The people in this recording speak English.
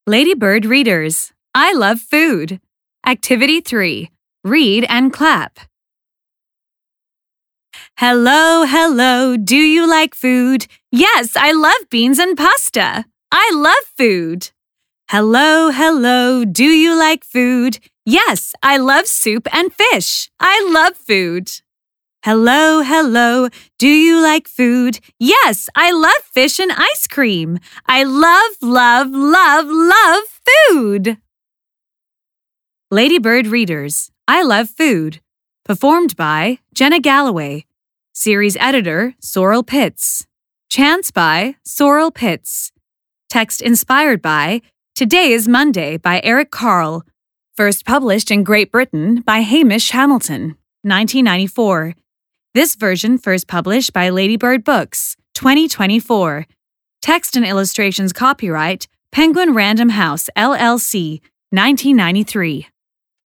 Ladybird Readers, I Love Food. Activity 3. Read and clap. Hello, hello, do you like food? Yes, I love beans and pasta. I love food. Hello, hello, do you like food? Yes, I love soup and fish. I love food. Hello, hello, do you like food? Yes, I love fish and ice cream. I love food. Ladybird Readers, I Love Food. Performed by Jenna Galloway. Series editor, Sorrel Pitts. Chants by Sorrel Pitts. Text inspired by Today is Monday by Eric Carle. First published in Great Britain by Hamish Hamilton, 1994. This version first published by Ladybird Books, 2024. Text and illustrations copyright Penguin Random House, LLC, 1993.